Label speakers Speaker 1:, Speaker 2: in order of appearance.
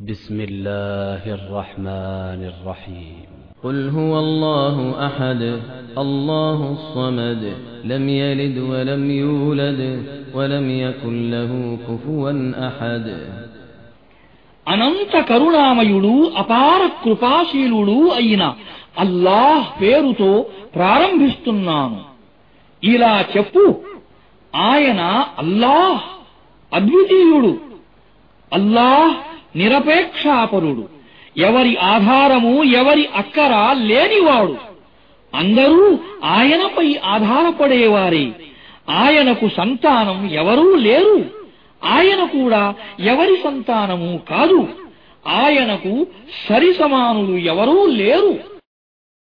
Speaker 1: بسم الله الرحمن الرحيم قل هو الله أحد الله الصمد لم يلد ولم يولد ولم يكن له كفوا أحد
Speaker 2: అనంత కరుణామయుడు అపార కృపాశీలుడు అయిన అల్లాహ్ పేరుతో ప్రారంభిస్తున్నాను. ఇలా చెప్పు, ఆయన అల్లాహ్ అద్వితీయుడు, అల్లాహ్ నిరపేక్షాపరుడు, ఎవరి ఆధారము ఎవరి అక్కర లేనివాడు. అందరూ ఆయనపై ఆధారపడేవారే. ఆయనకు సంతానం ఎవరూ లేరు, ఆయన కూడా ఎవరి సంతానము కాదు. ఆయనకు సరిసమానులు ఎవరూ లేరు.